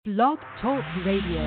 Blog Talk Radio.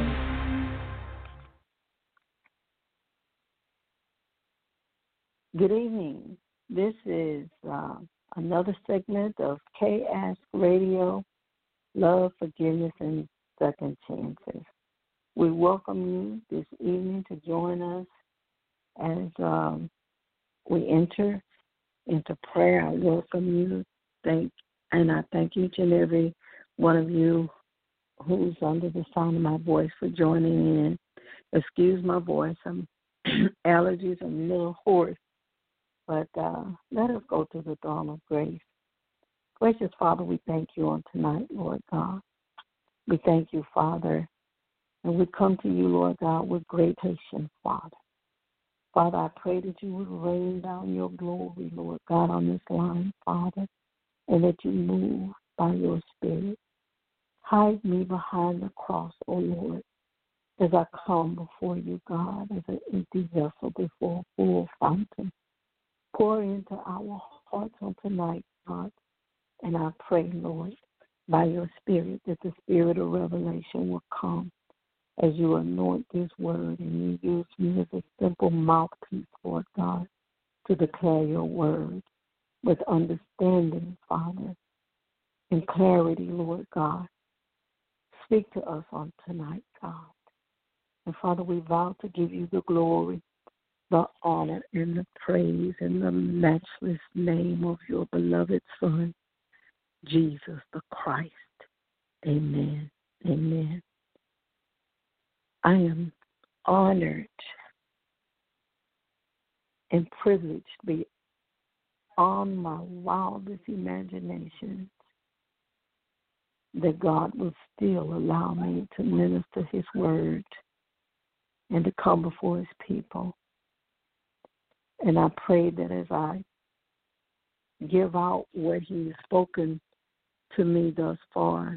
Good evening. This is another segment of K-Ask Radio, Love, Forgiveness, and Second Chances. We welcome you this evening to join us as we enter into prayer. I welcome you, and I thank each and every one of you who's under the sound of my voice for joining in. Excuse my voice. I'm allergies. I'm a little hoarse. But let us go to the throne of grace. Gracious Father, we thank you on tonight, Lord God. We thank you, Father, and we come to you, Lord God, with great patience, Father. Father, I pray that you would rain down your glory, Lord God, on this line, Father, and that you move by your Spirit. Hide me behind the cross, O Lord, as I come before you, God, as an empty vessel before a full fountain. Pour into our hearts on tonight, God. And I pray, Lord, by your Spirit, that the Spirit of revelation will come as you anoint this word and you use me as a simple mouthpiece, Lord God, to declare your word with understanding, Father, and clarity, Lord God. Speak to us on tonight, God. And Father, we vow to give you the glory, the honor and the praise in the matchless name of your beloved Son, Jesus the Christ. Amen. Amen. I am honored and privileged beyond my wildest imagination that God will still allow me to minister his word and to come before his people. And I pray that as I give out what he's spoken to me thus far,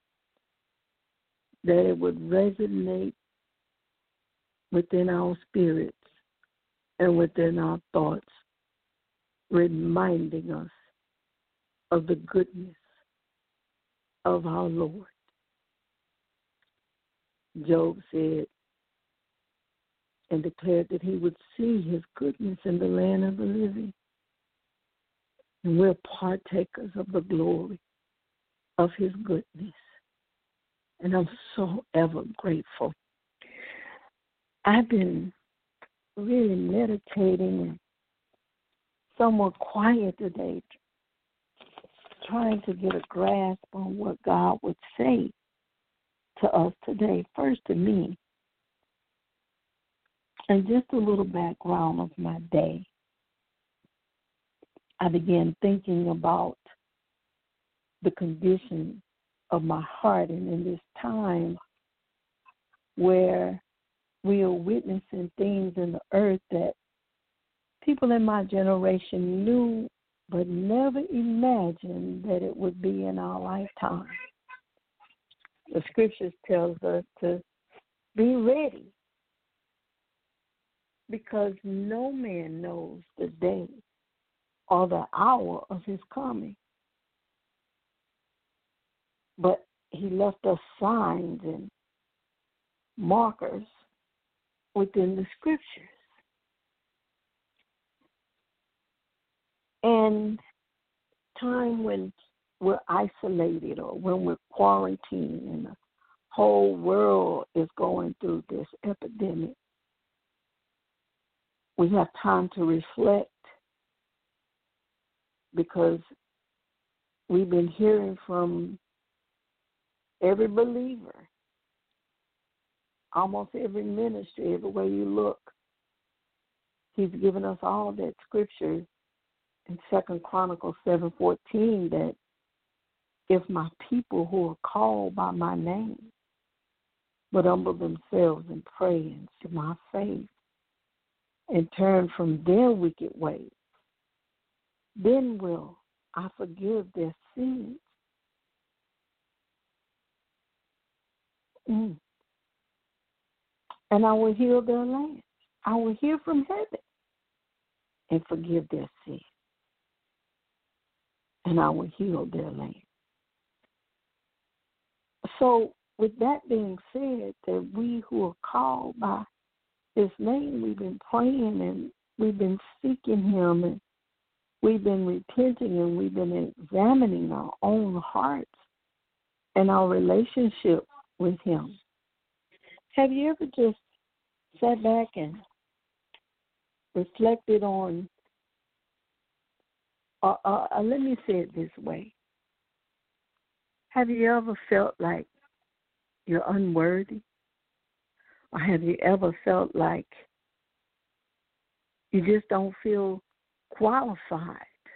that it would resonate within our spirits and within our thoughts, reminding us of the goodness of our Lord. Job said and declared that he would see his goodness in the land of the living. And we're partakers of the glory of his goodness. And I'm so ever grateful. I've been really meditating and somewhat quiet today, trying to get a grasp on what God would say to us today. First to me, and just a little background of my day. I began thinking about the condition of my heart, and in this time where we are witnessing things in the earth that people in my generation knew but never imagined that it would be in our lifetime. The scriptures tells us to be ready because no man knows the day or the hour of his coming. But he left us signs and markers within the scriptures. And time when we're isolated or when we're quarantined and the whole world is going through this epidemic, we have time to reflect because we've been hearing from every believer, almost every ministry, everywhere you look. He's given us all that scripture in 2 Chronicles 7:14 that if my people who are called by my name would humble themselves and pray and seek my face and turn from their wicked ways, then will I forgive their sins. And I will heal their land. I will hear from heaven and forgive their sins. And I will heal their land. So with that being said, that we who are called by His name, we've been praying and we've been seeking Him and we've been repenting and we've been examining our own hearts and our relationship with Him. Have you ever just sat back and reflected on, let me say it this way. Have you ever felt like you're unworthy? Or have you ever felt like you just don't feel qualified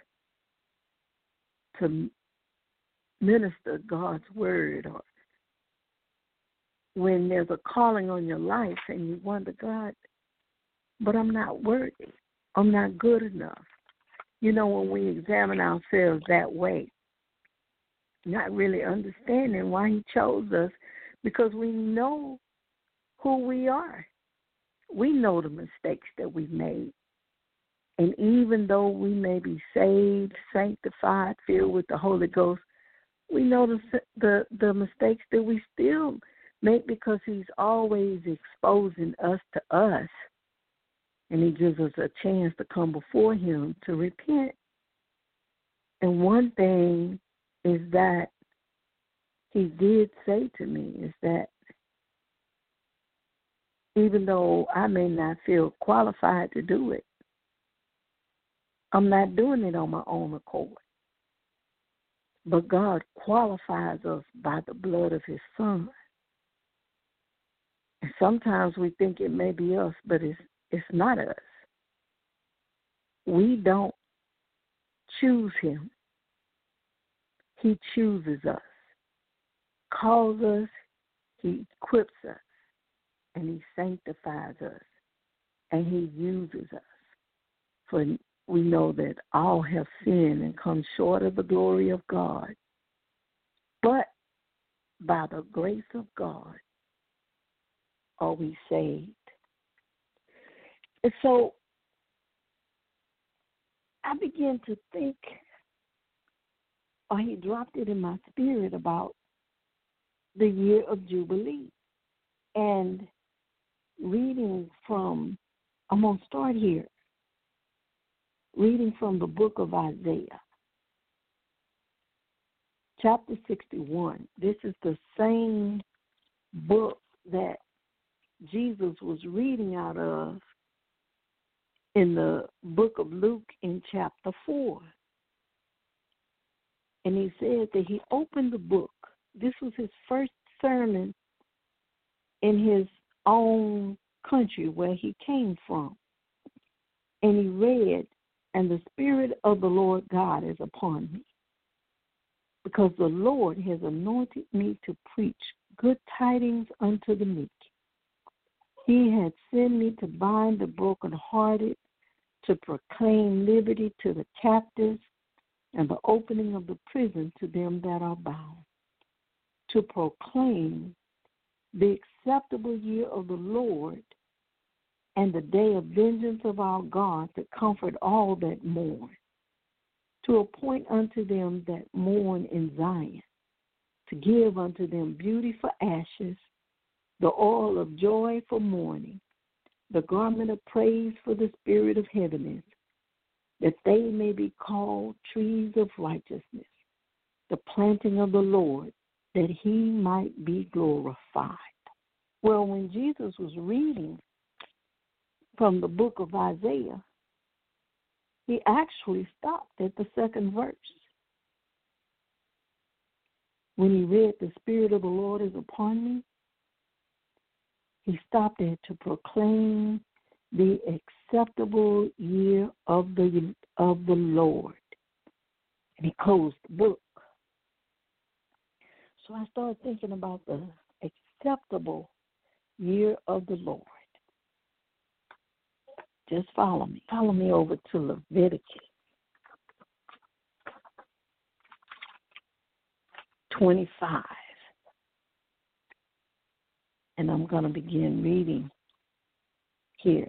to minister God's word? Or when there's a calling on your life and you wonder, God, but I'm not worthy. I'm not good enough. You know, when we examine ourselves that way, not really understanding why He chose us, because we know who we are. We know the mistakes that we've made. And even though we may be saved, sanctified, filled with the Holy Ghost, we know the mistakes that we still make, because He's always exposing us to us. And He gives us a chance to come before Him to repent. And one thing is that He did say to me is that even though I may not feel qualified to do it, I'm not doing it on my own accord. But God qualifies us by the blood of His Son. And sometimes we think it may be us, but it's not us. We don't choose Him. He chooses us, calls us, He equips us, and He sanctifies us, and He uses us. For we know that all have sinned and come short of the glory of God. But by the grace of God are we saved. And so I began to think, or He dropped it in my spirit, about the year of Jubilee. And reading from, I'm going to start here, reading from the book of Isaiah, chapter 61. This is the same book that Jesus was reading out of in the book of Luke in chapter 4. And he said that he opened the book. This was his first sermon in his own country where he came from. And he read, "And the Spirit of the Lord God is upon me, because the Lord has anointed me to preach good tidings unto the meek. He had sent me to bind the brokenhearted, to proclaim liberty to the captives, and the opening of the prison to them that are bound, to proclaim the acceptable year of the Lord, and the day of vengeance of our God, to comfort all that mourn, to appoint unto them that mourn in Zion, to give unto them beauty for ashes, the oil of joy for mourning, the garment of praise for the spirit of heaviness, that they may be called trees of righteousness, the planting of the Lord, that He might be glorified." Well, when Jesus was reading from the book of Isaiah, He actually stopped at the second verse. When He read, "The Spirit of the Lord is upon me," He stopped there to proclaim the acceptable year of the Lord. And He closed the book. So I started thinking about the acceptable year of the Lord. Just follow me. Follow me over to Leviticus 25. And I'm going to begin reading here.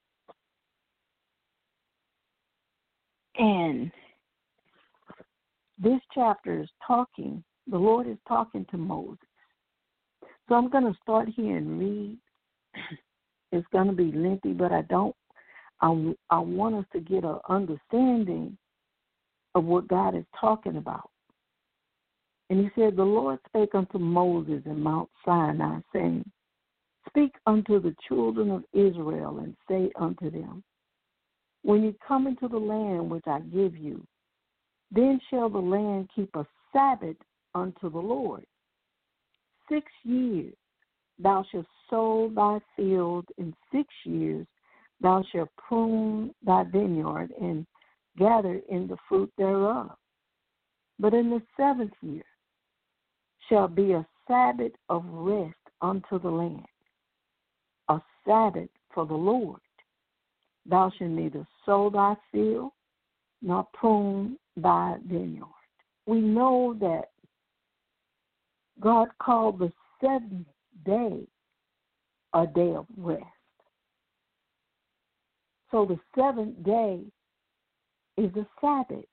And this chapter is talking, the Lord is talking to Moses. So I'm going to start here and read. It's going to be lengthy, but I want us to get an understanding of what God is talking about. And he said, the Lord spake unto Moses in Mount Sinai, saying, Speak unto the children of Israel, and say unto them, When you come into the land which I give you, then shall the land keep a Sabbath unto the Lord. 6 years thou shalt sow thy field, in 6 years thou shalt prune thy vineyard, and gather in the fruit thereof. But in the 7th year shall be a Sabbath of rest unto the land, a Sabbath for the Lord. Thou shalt neither sow thy field, nor prune thy vineyard. We know that God called the 7th day a day of rest. So the 7th day is a Sabbath.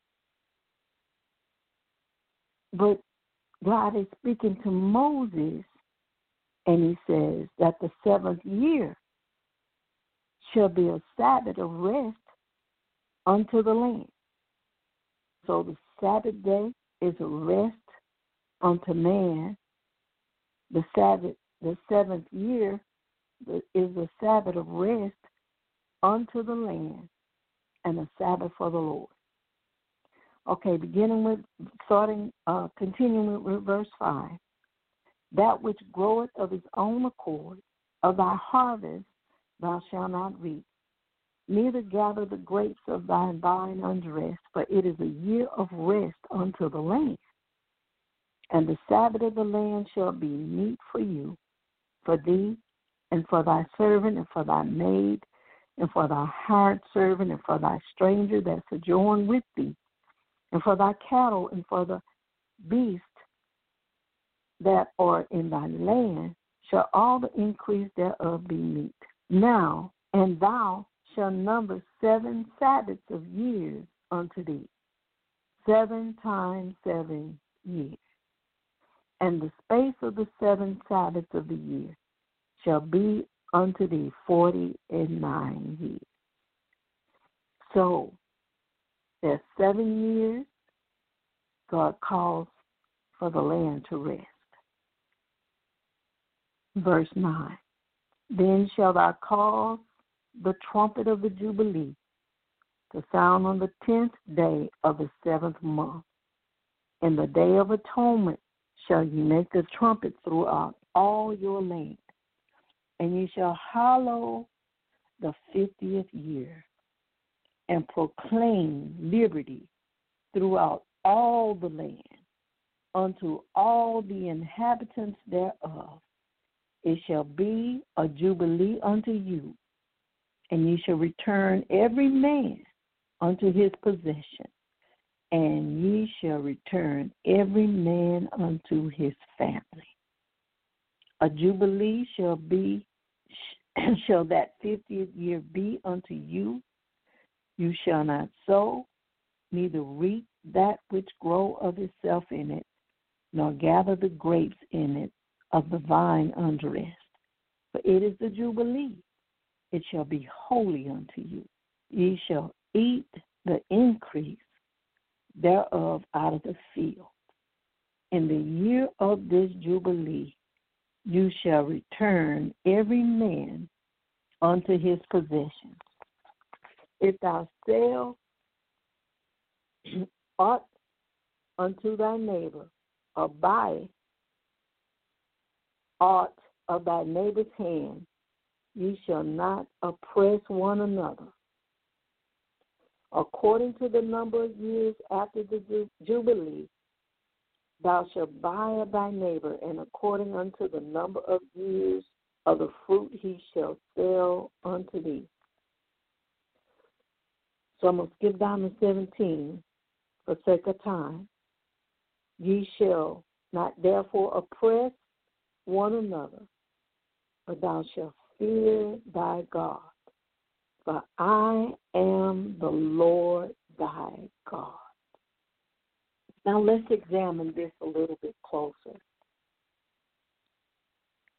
But God is speaking to Moses, and he says that the 7th year shall be a Sabbath of rest unto the land. So the Sabbath day is a rest unto man. The 7th year is a Sabbath of rest unto the land, and a Sabbath for the Lord. Okay, continuing with verse 5. That which groweth of his own accord, of thy harvest thou shalt not reap, neither gather the grapes of thy vine unto rest, for it is a year of rest unto the land. And the Sabbath of the land shall be meat for you, for thee, and for thy servant, and for thy maid, and for thy hired servant, and for thy stranger that sojourn with thee, and for thy cattle, and for the beasts that are in thy land, shall all the increase thereof be meat. Now, and thou shalt number 7 Sabbaths of years unto thee, 7 times 7 years. And the space of the 7 Sabbaths of the year shall be unto thee 49 years. So, there's 7 years God calls for the land to rest. Verse 9. Then shall thou cause the trumpet of the Jubilee to sound on the 10th day of the 7th month. In the day of atonement shall ye make the trumpet throughout all your land. And ye shall hallow the 50th year, and proclaim liberty throughout all the land unto all the inhabitants thereof. It shall be a jubilee unto you, and ye shall return every man unto his possession, and ye shall return every man unto his family. A jubilee shall that 50th year be unto you. You shall not sow, neither reap that which grow of itself in it, nor gather the grapes in it of the vine unto rest. For it is the Jubilee. It shall be holy unto you. Ye shall eat the increase thereof out of the field. In the year of this Jubilee you shall return every man unto his possession. If thou sell aught unto thy neighbor, or buy aught of thy neighbor's hand, ye shall not oppress one another. According to the number of years after the Jubilee, thou shalt buy of thy neighbor, and according unto the number of years of the fruit he shall sell unto thee. So I'm going to skip down to 17 for sake of time. Ye shall not therefore oppress one another, but thou shalt fear thy God. For I am the Lord thy God. Now let's examine this a little bit closer.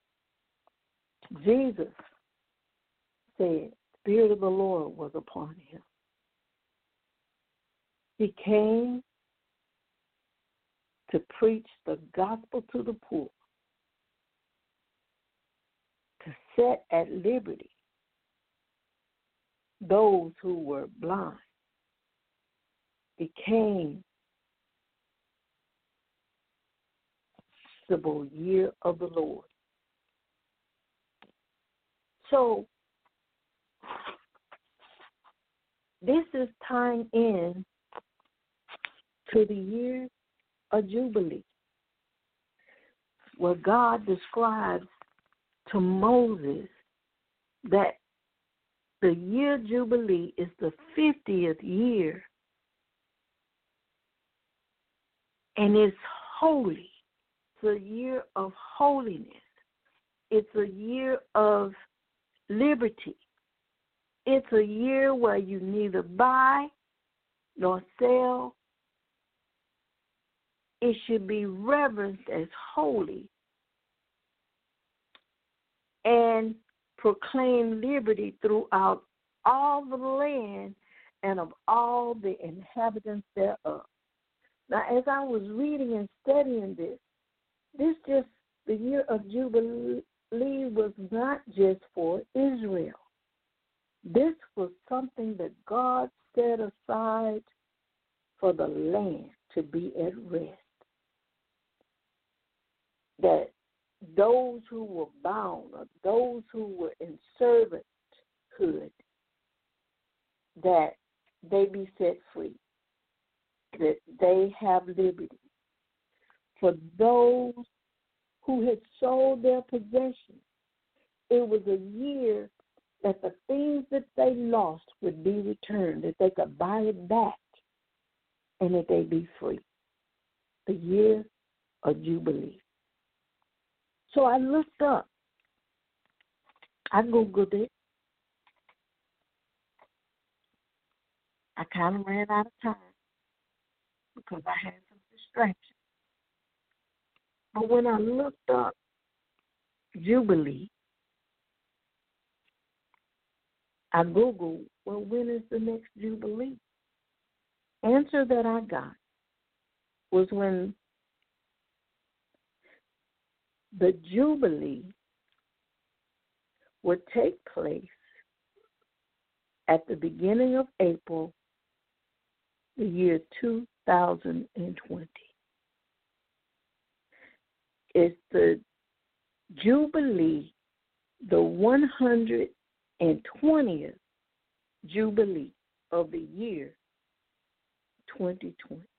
Jesus said, Spirit of the Lord was upon him. He came to preach the gospel to the poor, to set at liberty those who were blind. He came the year of the Lord. So this is tying in to the year of Jubilee, where God describes to Moses that the year Jubilee is the 50th year, and it's holy. It's a year of holiness. It's a year of liberty. It's a year where you neither buy nor sell. It should be reverenced as holy and proclaim liberty throughout all the land and of all the inhabitants thereof. Now, as I was reading and studying this the year of Jubilee was not just for Israel. This was something that God set aside for the land to be at rest. That those who were bound, or those who were in servanthood, that they be set free, that they have liberty. For those who had sold their possessions, it was a year that the things that they lost would be returned, that they could buy it back, and that they be free. The year of Jubilee. So I looked up. I Googled it. I kind of ran out of time because I had some distractions. But when I looked up Jubilee, I Googled, well, when is the next Jubilee? Answer that I got was when the Jubilee would take place at the beginning of April, the year 2020. It's the Jubilee, the 120th Jubilee of the year 2020.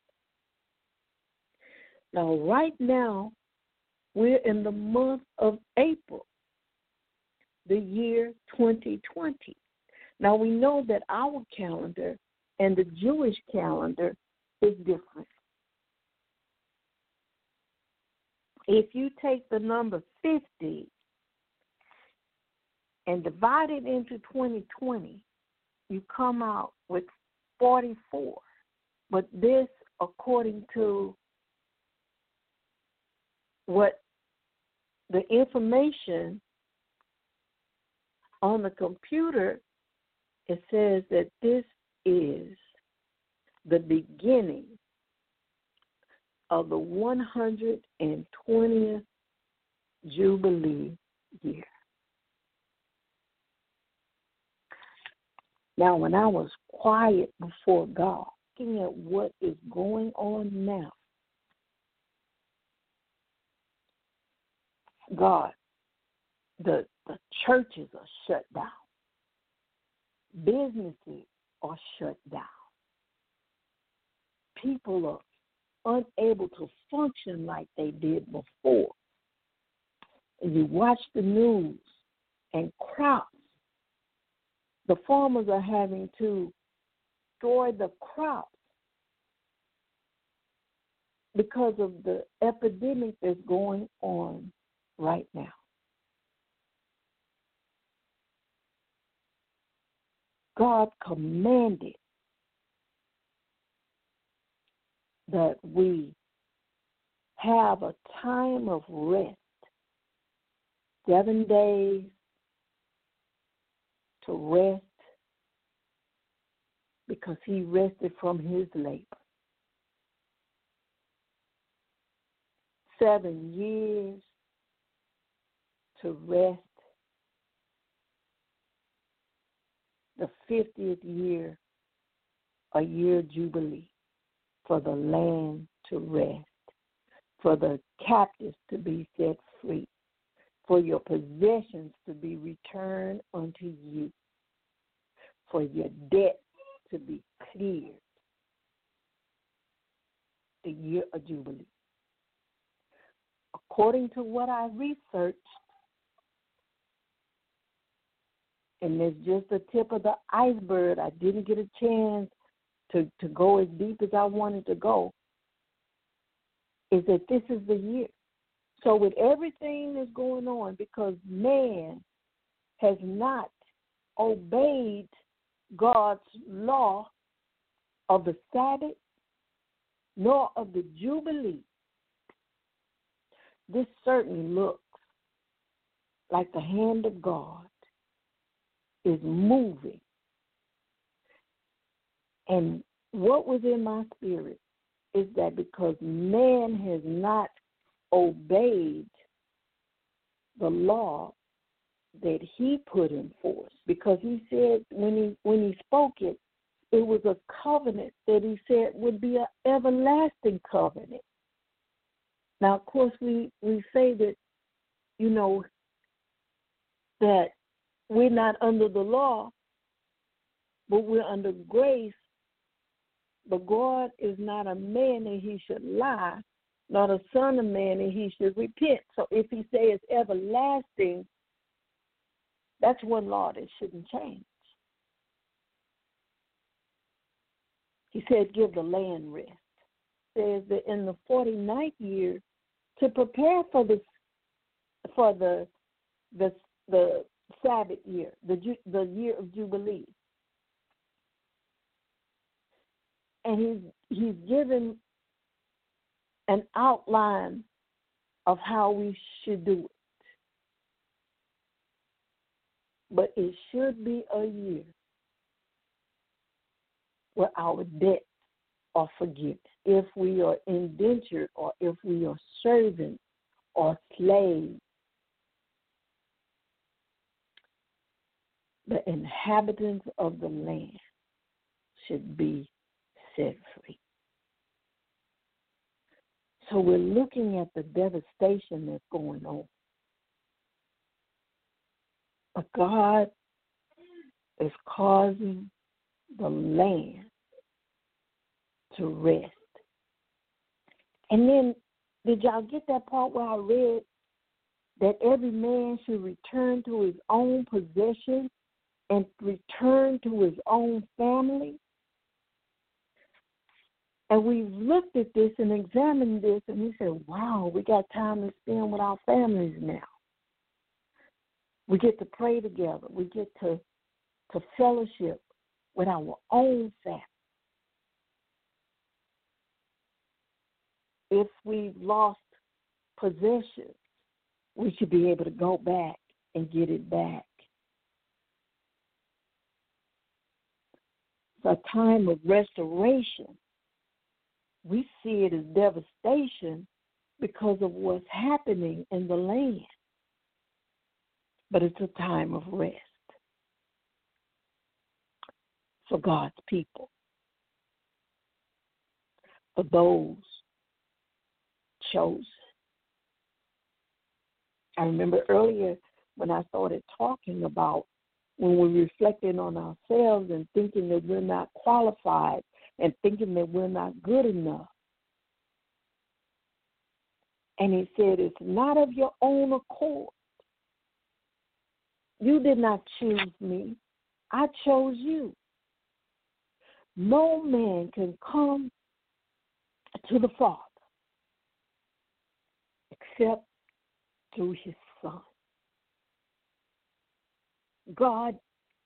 Now, right now, we're in the month of April, the year 2020. Now, we know that our calendar and the Jewish calendar is different. If you take the number 50 and divide it into 2020, you come out with 44. But this, according to what the information on the computer, it says that this is the beginning of the 120th Jubilee year. Now, when I was quiet before God, looking at what is going on now, God, the churches are shut down. Businesses are shut down. People are unable to function like they did before. And you watch the news and crops. The farmers are having to destroy the crops because of the epidemic that's going on right now. God commanded that we have a time of rest 7 days to rest because he rested from his labor. 7 years to rest. The 50th year, a year jubilee for the land to rest, for the captives to be set free, for your possessions to be returned unto you, for your debt to be cleared. The year of jubilee. According to what I researched, and it's just the tip of the iceberg, I didn't get a chance to go as deep as I wanted to go, is that this is the year. So with everything that's going on, because man has not obeyed God's law of the Sabbath, nor of the Jubilee, this certainly looks like the hand of God is moving. And what was in my spirit is that because man has not obeyed the law that he put in force, because he said when he spoke it, it was a covenant that he said would be an everlasting covenant. Now, of course, we say that, that we're not under the law, but we're under grace. But God is not a man that he should lie, not a son of man that he should repent. So if he says everlasting, that's one law that shouldn't change. He said give the land rest. Says that in the 49th year, to prepare for the Sabbath year, the year of Jubilee. And he's given an outline of how we should do it. But it should be a year where our debts are forgiven. If we are indentured or if we are servants or slaves, the inhabitants of the land should be set free. So we're looking at the devastation that's going on. But God is causing the land to rest. And then, did y'all get that part where I read that every man should return to his own possession and return to his own family? And we've looked at this and examined this, and we said, wow, we got time to spend with our families now. We get to pray together. We get to fellowship with our own family. If we've lost possessions, we should be able to go back and get it back. It's a time of restoration. We see it as devastation because of what's happening in the land. But it's a time of rest for God's people, for those chosen. I remember earlier when I started talking about when we're reflecting on ourselves and thinking that we're not qualified and thinking that we're not good enough. And he said, it's not of your own accord. You did not choose me. I chose you. No man can come to the Father except through his Son. God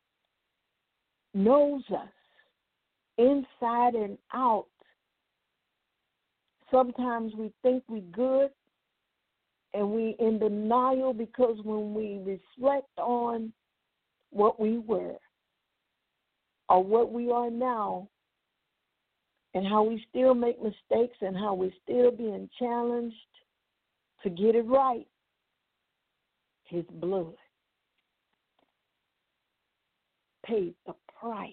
knows us inside and out. Sometimes we think we're good, And we in denial because when we reflect on what we were or what we are now and how we still make mistakes and how we're still being challenged to get it right, his blood paid the price.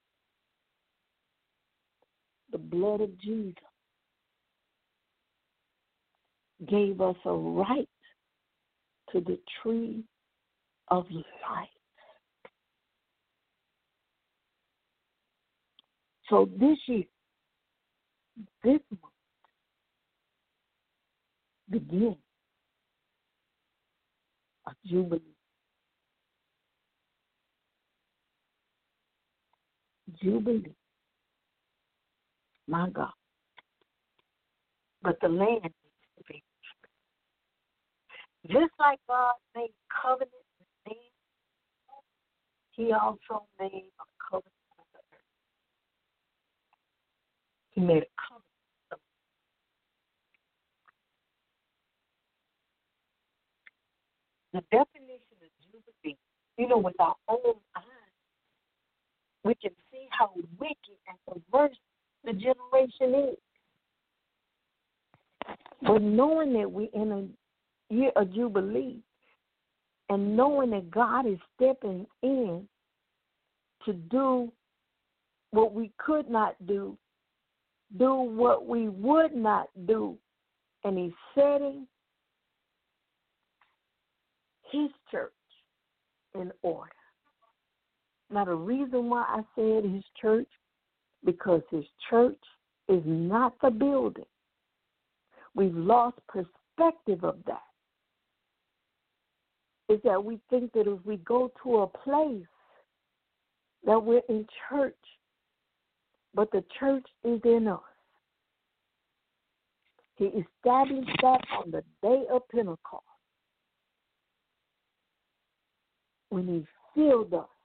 The blood of Jesus gave us a right to the tree of life. So this year, this month, begins a jubilee. Jubilee. My God. But the land needs to be. Just like God made covenant with man, he also made a covenant with the earth. He made a covenant. The definition of jubilee, with our own eyes, we can see how wicked and perverse the generation is. But knowing that we're in a year of jubilee and knowing that God is stepping in to do what we could not do what we would not do, and he's setting his church in order. Now, the reason why I said his church, because his church is not the building. We've lost perspective of that. Is that we think that if we go to a place that we're in church, but the church is in us. He established that on the day of Pentecost when he filled us,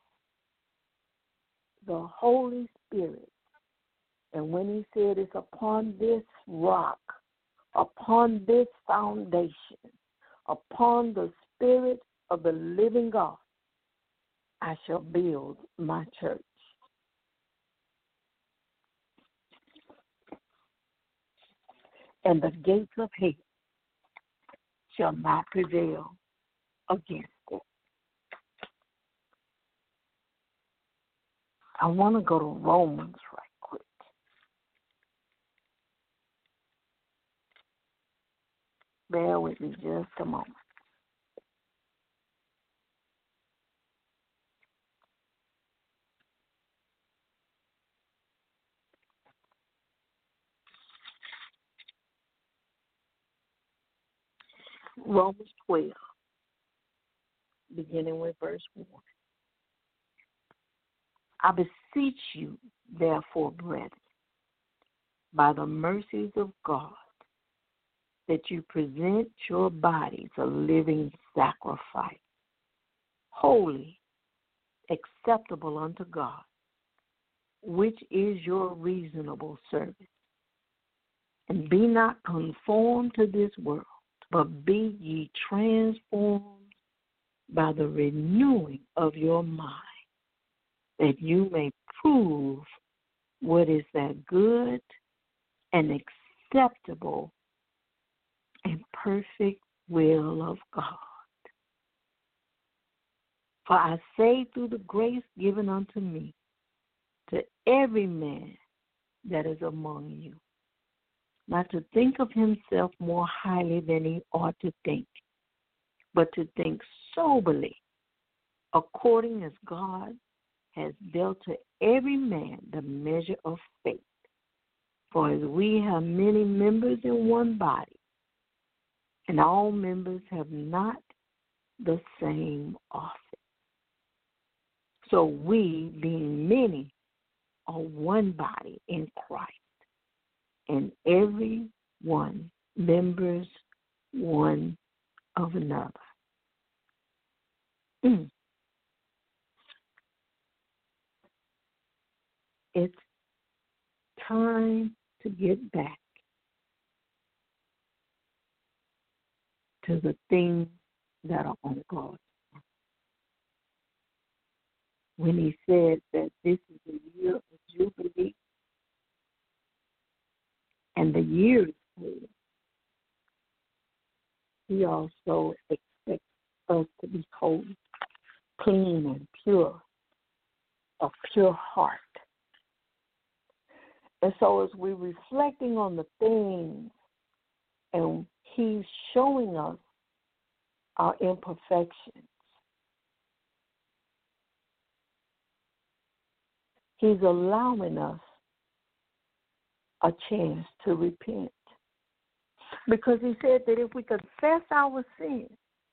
the Holy Spirit. And when he said it's upon this rock, upon this foundation, upon the Spirit of the living God, I shall build my church. And the gates of hell shall not prevail against it. I want to go to Romans right quick. Bear with me just a moment. Romans 12, beginning with verse 1. I beseech you, therefore, brethren, by the mercies of God, that you present your bodies a living sacrifice, holy, acceptable unto God, which is your reasonable service. And be not conformed to this world, but be ye transformed by the renewing of your mind, that you may prove what is that good and acceptable and perfect will of God. For I say through the grace given unto me, to every man that is among you, not to think of himself more highly than he ought to think, but to think soberly, according as God has dealt to every man the measure of faith. For as we have many members in one body, and all members have not the same office, so we, being many, are one body in Christ, and every one members one of another. It's time to get back to the things that are on God's heart. When he said that this is a year of Jubilee and the year is full, he also expects us to be holy, clean, and pure, a pure heart. And so as we're reflecting on the things and he's showing us our imperfections, he's allowing us a chance to repent. Because he said that if we confess our sins,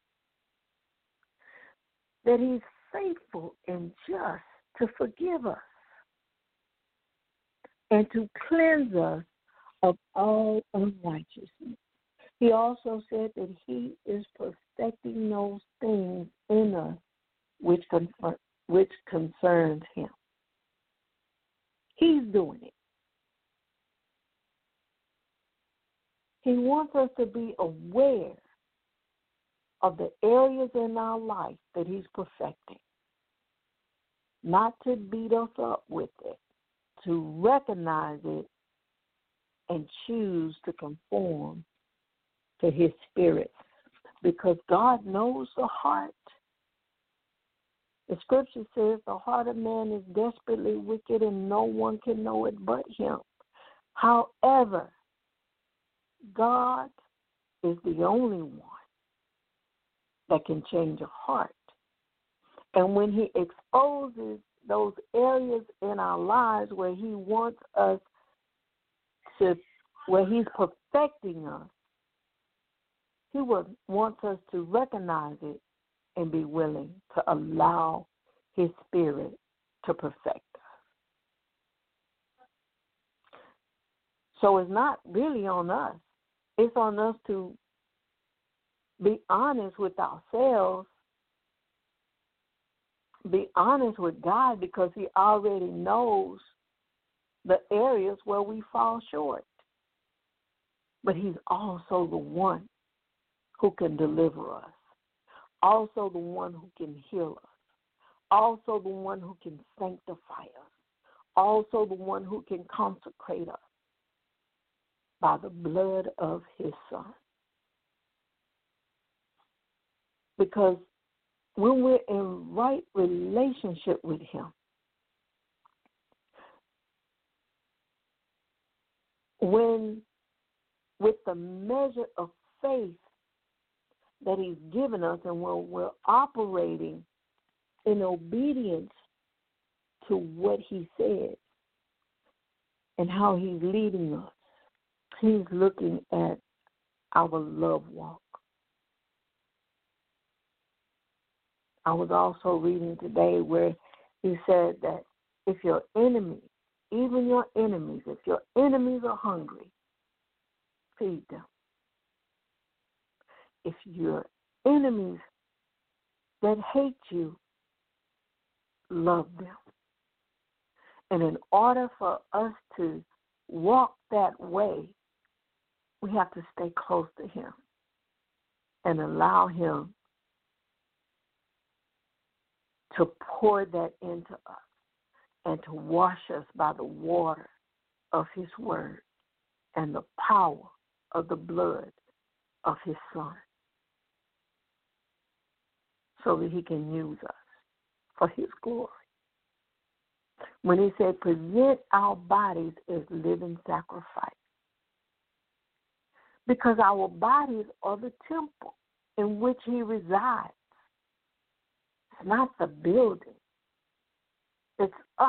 that he's faithful and just to forgive us and to cleanse us of all unrighteousness. He also said that he is perfecting those things in us which concerns him. He's doing it. He wants us to be aware of the areas in our life that he's perfecting, not to beat us up with it, to recognize it and choose to conform to his spirit, because God knows the heart. The scripture says the heart of man is desperately wicked and no one can know it but him. However, God is the only one that can change a heart. And when he exposes those areas in our lives where he wants us to, where he's perfecting us, he wants us to recognize it and be willing to allow his spirit to perfect us. So it's not really on us. It's on us to be honest with ourselves, be honest with God, because he already knows the areas where we fall short. But he's also the one who can deliver us, also the one who can heal us, also the one who can sanctify us, also the one who can consecrate us by the blood of his Son. Because when we're in right relationship with him, when with the measure of faith that he's given us, and when we're operating in obedience to what he said and how he's leading us, he's looking at our love walk. I was also reading today where he said that if your enemies, even your enemies, if your enemies are hungry, feed them. If your enemies that hate you, love them. And in order for us to walk that way, we have to stay close to him and allow him to pour that into us and to wash us by the water of his word and the power of the blood of his Son, so that he can use us for his glory. When he said, present our bodies as living sacrifice, because our bodies are the temple in which he resides. It's not the building. It's us.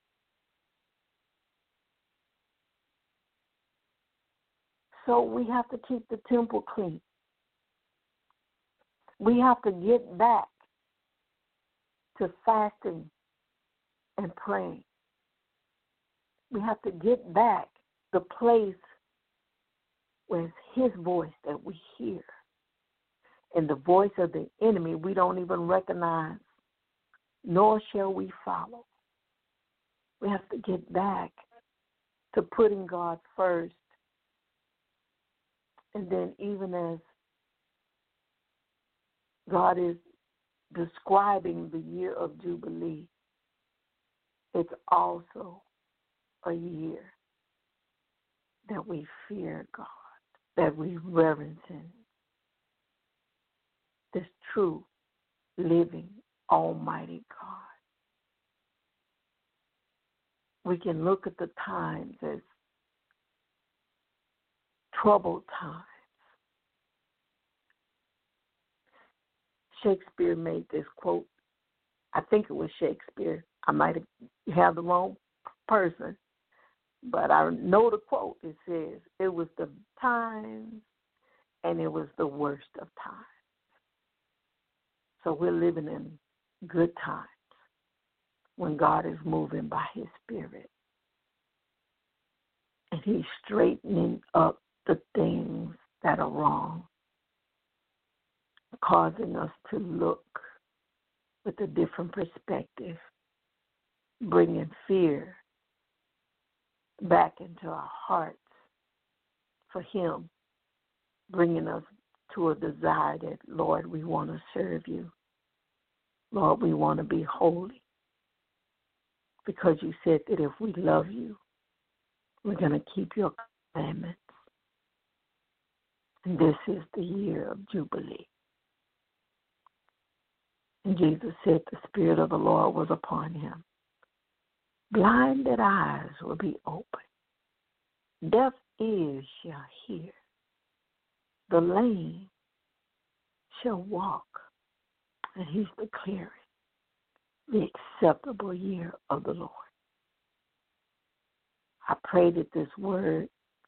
So we have to keep the temple clean. We have to get back to fasting and praying. We have to get back the place where it's his voice that we hear. And the voice of the enemy we don't even recognize, nor shall we follow. We have to get back to putting God first. And then even as God is describing the year of Jubilee. It's also a year that we fear God, that we reverence Him, this true, living, almighty God. We can look at the times as troubled times. Shakespeare made this quote. I think it was Shakespeare. I might have the wrong person, but I know the quote. It says, it was the times and it was the worst of times. So we're living in good times when God is moving by His Spirit. And He's straightening up the things that are wrong, causing us to look with a different perspective, bringing fear back into our hearts for Him, bringing us to a desire that, Lord, we want to serve You. Lord, we want to be holy, because You said that if we love You, we're going to keep Your commandments. And this is the year of Jubilee. And Jesus said the Spirit of the Lord was upon Him. Blinded eyes will be opened. Deaf ears shall hear. The lame shall walk. And He's declaring the acceptable year of the Lord. I pray that this word,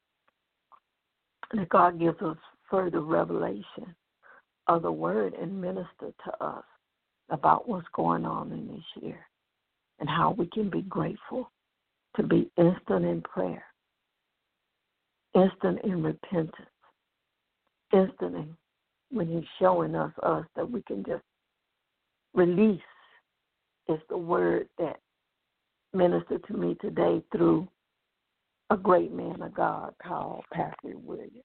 that God gives us further revelation of the word and minister to us about what's going on in this year and how we can be grateful, to be instant in prayer, instant in repentance, instant in when He's showing us that we can just release. Is the word that ministered to me today through a great man of God called Pastor Williams,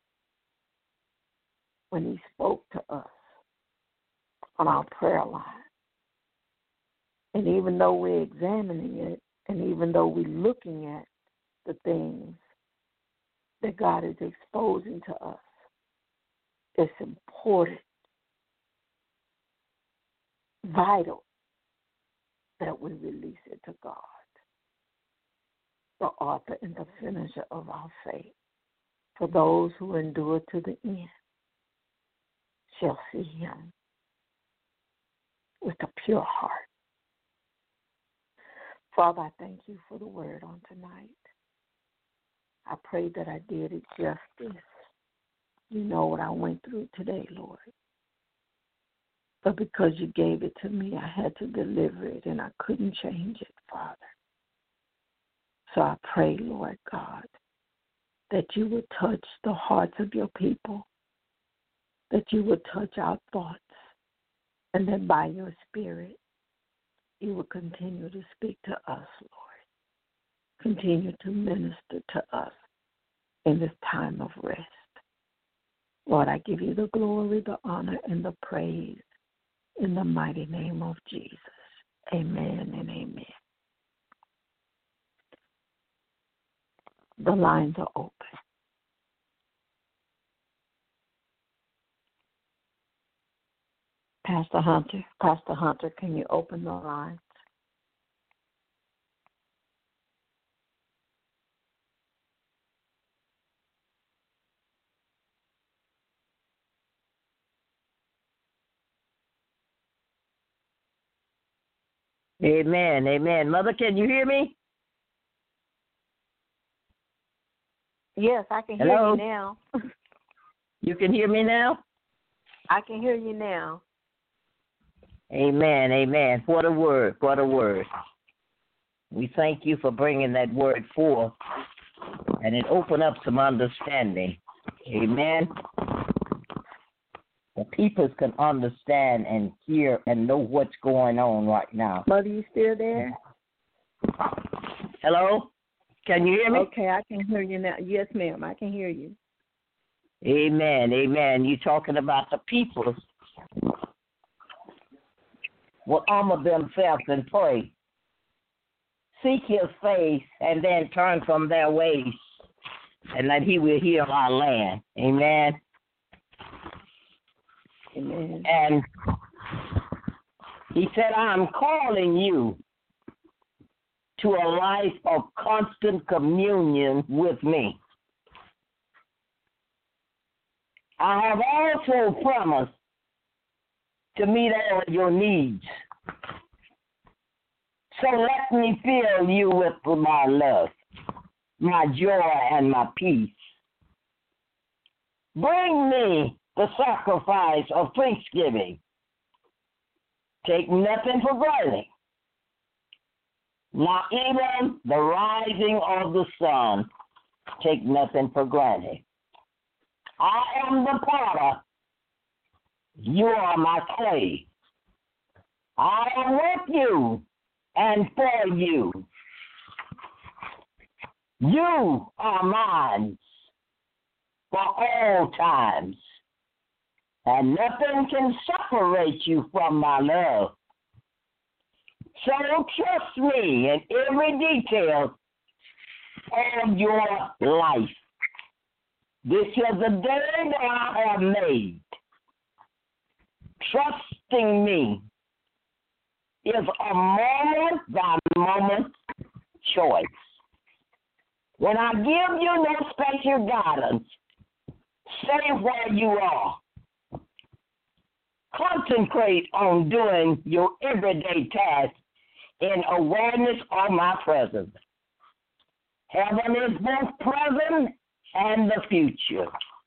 when he spoke to us on our prayer line. And even though we're examining it, and even though we're looking at the things that God is exposing to us, it's important, vital, that we release it to God, the author and the finisher of our faith. For those who endure to the end shall see Him with a pure heart. Father, I thank You for the word on tonight. I pray that I did it justice. You know what I went through today, Lord. But because You gave it to me, I had to deliver it, and I couldn't change it, Father. So I pray, Lord God, that You would touch the hearts of Your people, that You would touch our thoughts, and that by Your Spirit, You will continue to speak to us, Lord. Continue to minister to us in this time of rest. Lord, I give You the glory, the honor, and the praise in the mighty name of Jesus. Amen and amen. The lines are open. Pastor Hunter, can you open the lines? Amen, amen. Mother, can you hear me? Yes, I can Hello? hear you now. You can hear me now? I can hear you now. Amen, amen. What a word, what a word. We thank You for bringing that word forth, and it opened up some understanding. Amen. The people can understand and hear and know what's going on right now. Mother, you still there? Hello? Can you hear me? Okay, I can hear you now. Yes, ma'am, I can hear you. Amen, amen. You're talking about the people will humble themselves and pray, seek his face, and then turn from their ways, and that he will heal our land. Amen. Amen. And he said, I'm calling you to a life of constant communion with me. I have also promised to meet all of your needs. So let me fill you with my love, my joy, and my peace. Bring me the sacrifice of thanksgiving. Take nothing for granted, not even the rising of the sun. Take nothing for granted. I am the potter. You are my clay. I am with you and for you. You are mine for all times, and nothing can separate you from my love. So trust me in every detail of your life. This is the day that I have made. Trusting me is a moment-by-moment choice. When I give you no special guidance, stay where you are. Concentrate on doing your everyday tasks in awareness of my presence. Heaven is both present and the future.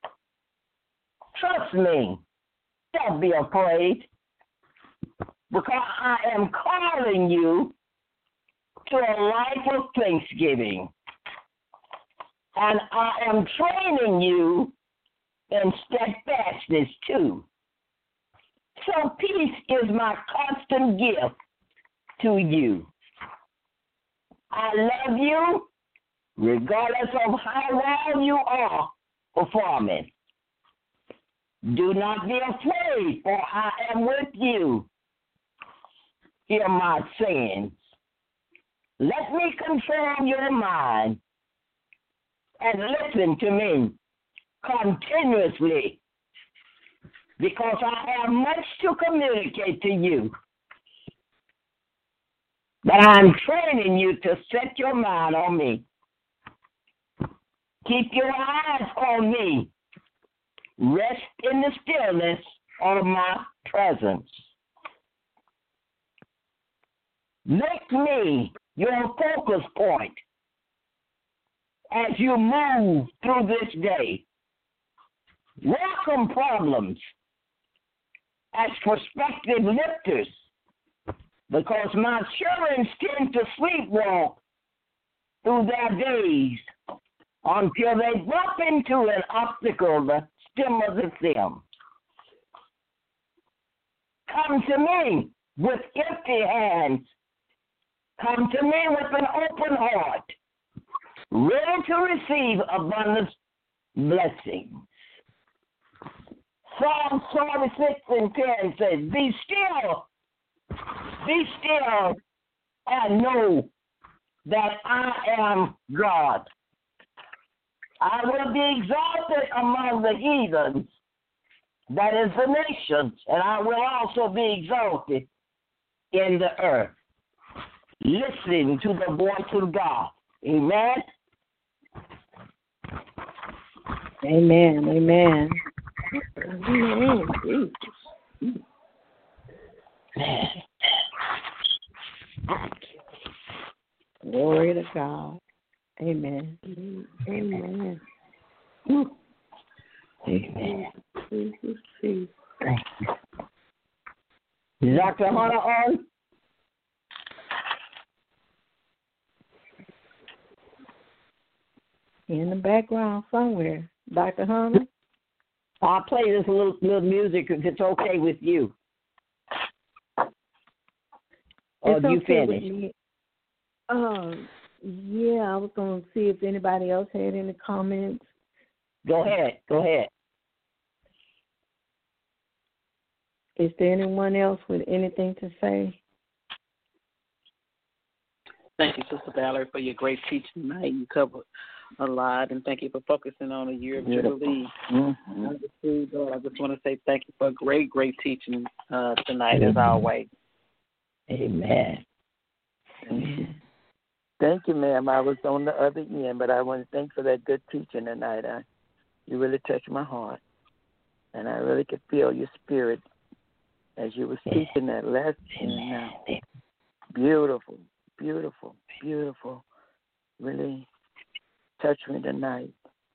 Trust me. Don't be afraid, because I am calling you to a life of thanksgiving, and I am training you in steadfastness too. So peace is my constant gift to you. I love you regardless of how well you are performing. Do not be afraid, for I am with you. Hear my sayings. Let me control your mind and listen to me continuously, because I have much to communicate to you. But I'm training you to set your mind on me. Keep your eyes on me. Rest in the stillness of my presence. Make me your focus point as you move through this day. Welcome problems as perspective lifters, because my children tend to sleepwalk through their days until they bump into an obstacle that stimulates them. Come to me with empty hands. Come to me with an open heart, ready to receive abundant blessings. Psalm 46:10 says, be still, and know that I am God. I will be exalted among the heathens, that is the nations, and I will also be exalted in the earth. Listening to the voice of God. Amen? Amen. Amen. Glory to God. Amen. Amen. Amen. Thank you. Is Dr. Hunter on? In the background somewhere. Dr. Hunter? I'll play this little music if it's okay with you. Or It's you okay with finish? me. Yeah, I was going to see if anybody else had any comments. Go ahead. Is there anyone else with anything to say? Thank you, Sister Valerie, for your great teaching tonight. You covered a lot, and thank you for focusing on the year of Jubilee. Mm-hmm. I just want to say thank you for great teaching tonight, as always. Amen. Thank you, ma'am. I was on the other end, but I want to thank for that good teaching tonight. You really touched my heart, and I really could feel your spirit as you were speaking that lesson. Beautiful, beautiful, beautiful. Really touched me tonight.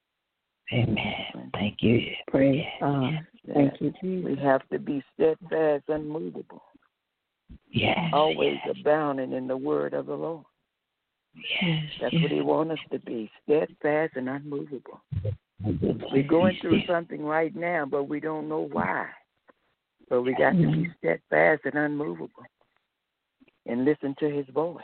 Amen. Thank you. Praise God. Thank you, Jesus. We have to be steadfast, unmovable. Yes. Always abounding in the word of the Lord. Yes. That's what He wants us to be, steadfast and unmovable. We're going through something right now, but we don't know why. But we got to be steadfast and unmovable and listen to His voice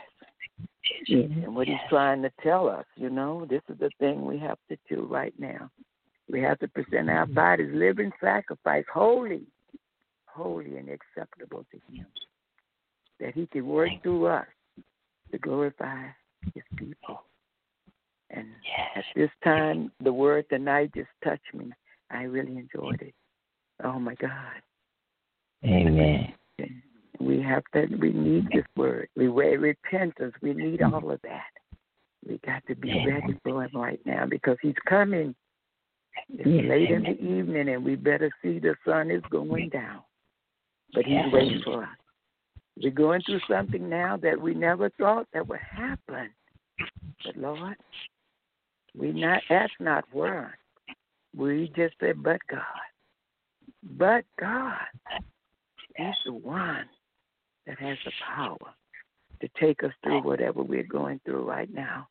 and what He's trying to tell us. You know, this is the thing we have to do right now. We have to present our bodies living sacrifice, holy and acceptable to Him, that He can work through us to glorify His people. And at this time, the word tonight just touched me. I really enjoyed it. Oh, my God. Amen. We need this word. We wear repentance. We need all of that. We got to be ready for Him right now because He's coming. It's late in the evening, and we better see the sun is going down. But He's waiting for us. We're going through something now that we never thought that would happen. But, Lord, we ask not why. We just say, but God. But God. He's the one that has the power to take us through whatever we're going through right now.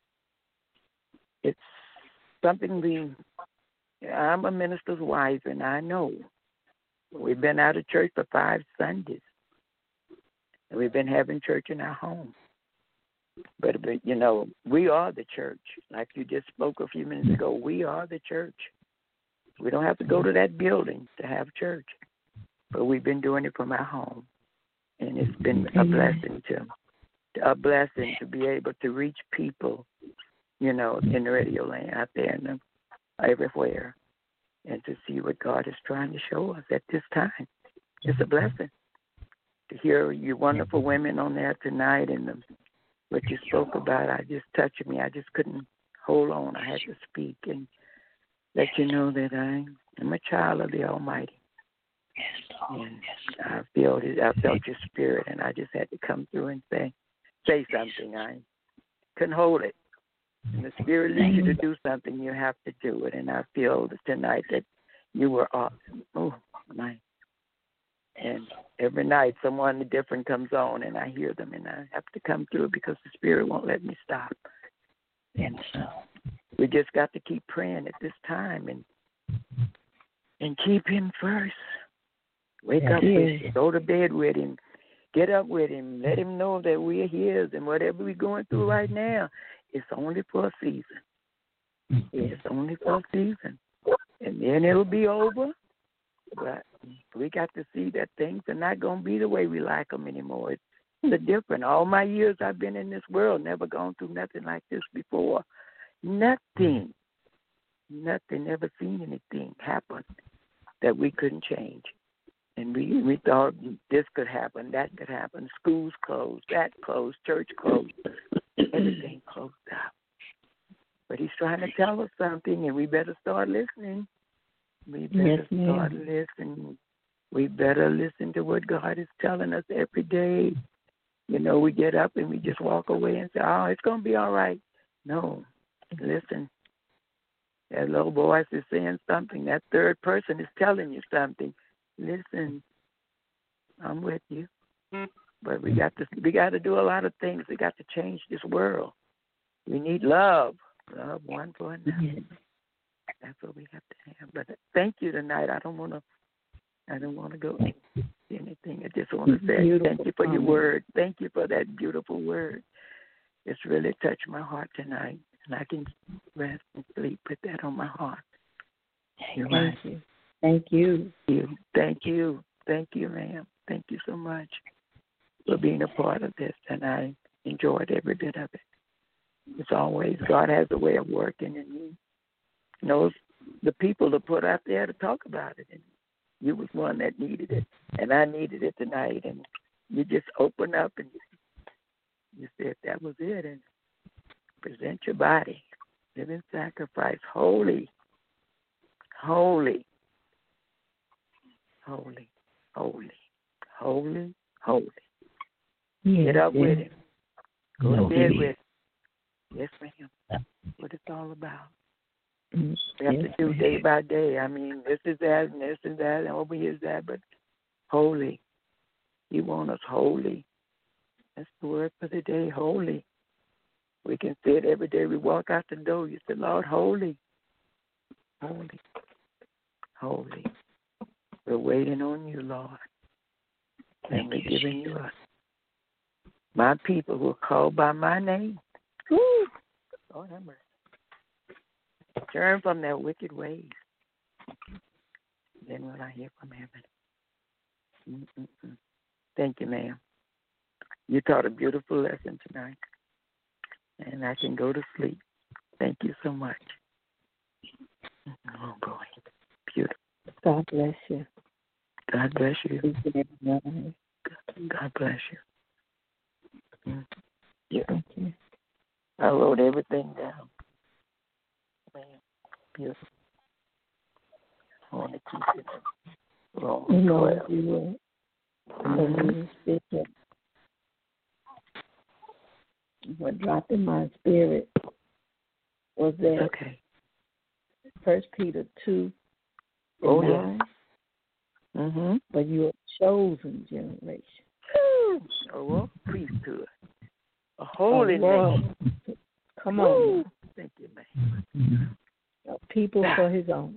It's something I'm a minister's wife, and I know we've been out of church for 5 Sundays. And we've been having church in our home. But, you know, we are the church. Like you just spoke a few minutes ago, we are the church. We don't have to go to that building to have church. But we've been doing it from our home. And it's been a blessing to be able to reach people, you know, in the radio land out there and everywhere. And to see what God is trying to show us at this time. It's a blessing. To hear you wonderful women on there tonight and what you spoke about, I just touched me. I just couldn't hold on. I had to speak and let you know that I'm a child of the Almighty. Yes, Lord. And I felt your spirit, and I just had to come through and say something. I couldn't hold it. And the Spirit leads you to do something, you have to do it. And I feel tonight that you were awesome. Oh, my. And every night someone different comes on, and I hear them, and I have to come through because the Spirit won't let me stop. And so we just got to keep praying at this time and keep Him first. Wake up with Him, go to bed with Him, get up with Him, let Him know that we're His, and whatever we're going through right now, it's only for a season. It's only for a season. And then it'll be over. But we got to see that things are not going to be the way we like them anymore. It's different. All my years I've been in this world, never gone through nothing like this before. Nothing, never seen anything happen that we couldn't change. And we thought this could happen, that could happen. Schools closed, that closed, church closed, everything closed up. But He's trying to tell us something, and we better start listening. We better start listening. We better listen to what God is telling us every day. You know, we get up and we just walk away and say, oh, it's going to be all right. No, listen. That little voice is saying something. That third person is telling you something. Listen, I'm with you. But we got to do a lot of things. We got to change this world. We need love one for another. That's what we have to have. But thank you tonight. I don't want to go anything. I just want to say thank you for your word. Thank you for that beautiful word. It's really touched my heart tonight, and I can rest and sleep with that on my heart. You're right. Thank you. Thank you. thank you, ma'am. Thank you so much for being a part of this, and I enjoyed every bit of it. It's always, God has a way of working, and He knows the people to put out there to talk about it. And you was one that needed it, and I needed it tonight. And you just opened up and you said that was it, and present your body, living sacrifice, holy, holy, holy, holy, holy, holy. Yes, Get up yes. with Him. Go No, to bed it with is. Him. Yes, ma'am. What it's all about. Mm, We have yes, to do ma'am. day by day. I mean, this is that, and this is that, and over here is that, but holy. You want us holy. That's the word for the day, holy. We can say it every day we walk out the door. You say, Lord, holy, holy, holy. We're waiting on you, Lord. And we're giving you us. My people who are called by my name. Woo! Lord have mercy. Turn from their wicked ways. Then will I hear from heaven. Mm-mm-mm. Thank you, ma'am. You taught a beautiful lesson tonight. And I can go to sleep. Thank you so much. Oh, boy. Beautiful. God bless you. God bless you. Each and every one of you. God bless you. Yeah. Thank you. I wrote everything down. Man, beautiful. I want to keep it. You know, if you will. What dropped in my spirit was that Okay. 1 Peter 2 Oh, 9, yeah. Mm-hmm. but you're a chosen generation. A royal priesthood. A holy royal. nation. Come on. Woo. Thank you, man. A people for his own.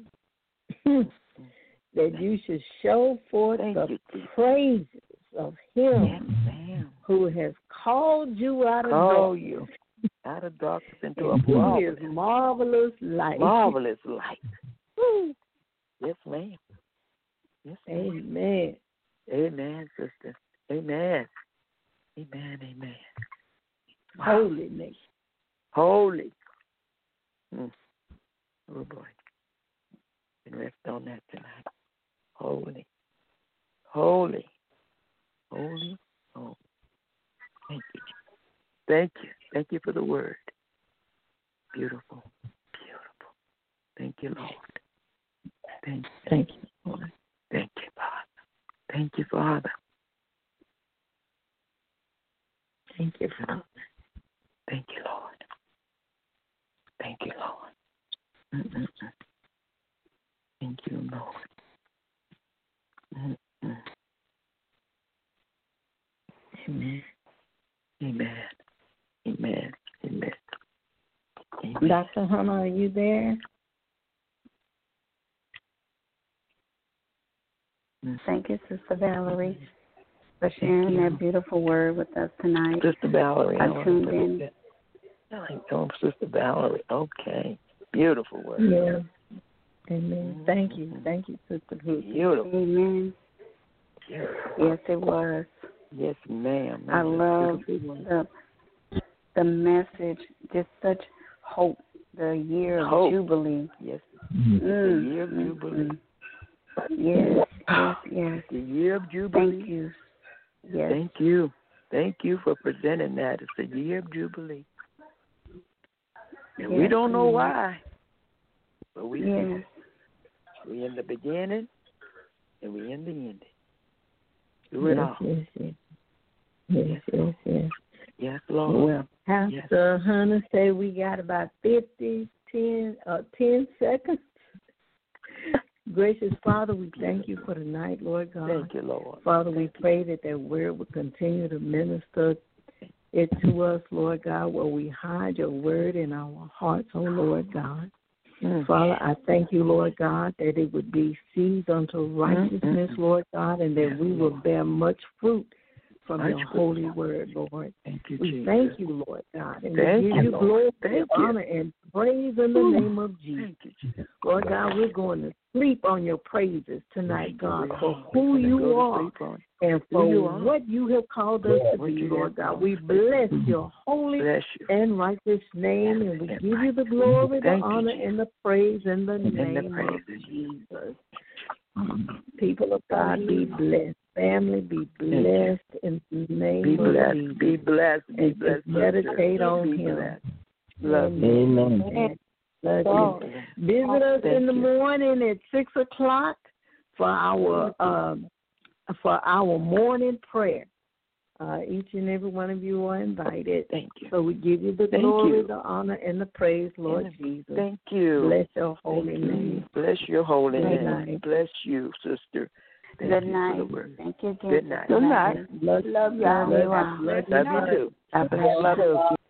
That you should show forth Thank the you, Jesus. praises of him Yes, ma'am. who has called you out of Call darkness. you out of darkness into a into his marvelous light. marvelous light. Woo. Yes, ma'am. Yes, ma'am. Amen. Amen, sister. Amen. Amen, amen. Holy nation. Holy. Oh, boy. And rest on that tonight. Holy. Holy. Holy. Oh. Thank you. Thank you. Thank you for the word. Beautiful. Beautiful. Thank you, Lord. Thank you. Thank you, Lord. Thank you, Father. Thank you, Father. Thank you, Father. Thank you, Lord. Thank you, Lord. Mm-mm-mm. Thank you, Lord. Mm-mm. Amen. Amen. Amen. Amen. Amen. Dr. Hunter, are you there? Thank you, Sister Valerie, for sharing that beautiful word with us tonight. Sister Valerie. I tuned in. Oh, Sister Valerie. Okay. Beautiful word. Yeah. Amen. Thank you. Thank you, Sister Ruth. Beautiful. Amen. Beautiful. Yes, it was. Yes, ma'am. I love the message, just such hope, the year of Hope. Jubilee. Yes. Mm. The year of Jubilee. Yes, yes, yes. The year of Jubilee. Thank you. Yes. Thank you. Thank you for presenting that. It's the year of Jubilee. And we don't know why, but we see. We in the beginning and we in the ending. Do it all. Yes, yes, yes. Yes, yes, yes. Yes, Lord. Well, Pastor Hunter said we got about 10 seconds. Gracious Father, we thank you for tonight, Lord God. Thank you, Lord. Father, we pray that that word will continue to minister it to us, Lord God, where we hide your word in our hearts, oh Lord God. Father, I thank you, Lord God, that it would be seeds unto righteousness, Lord God, and that we will bear much fruit from Much your holy word, Lord. Thank you, We Jesus. thank you, Lord God, and Thank we give you, you Lord. glory, Thank you. honor, and praise in the name of Jesus. Thank you, Jesus. Lord God, we're going to sleep on your praises tonight, God, for We're who gonna you go to are sleep on and who for you are. what you have called us to What be, you Lord have God. called We us to bless be. your holy Bless you. and righteous name, and we And give you the glory, the Thank you, honor, Jesus. and the praise in the And the name praise. of Jesus. People of God, be blessed. Family, be blessed in the name Be of blessed. Jesus. Be blessed. Be And blessed. meditate on Be him. blessed. Love you. Amen. Love Oh, you. Visit us Thank in the you. morning at 6:00 for our morning prayer. Each and every one of you are invited. Thank you. So we give you the Thank glory, you. the honor, and the praise, Lord Jesus. Thank you. Bless your holy Thank you. name. Bless your holy Good name. night. Bless you, sister. Thank Good you night. for the word. Thank you again. Good night. Good night. Love Love y'all. you. Love you. Love you too. God bless you. Love you.